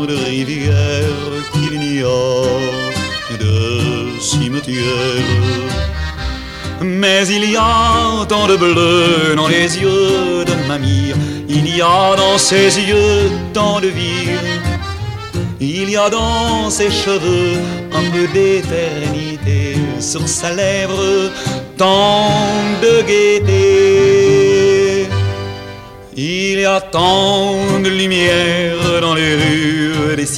de rivière qu'il n'y a de cimetière. Mais il y a tant de bleu dans les yeux de mamie, il y a dans ses yeux tant de vie, il y a dans ses cheveux un peu d'éternité, sur sa lèvre tant de gaieté. Il y a tant de lumière dans les rues des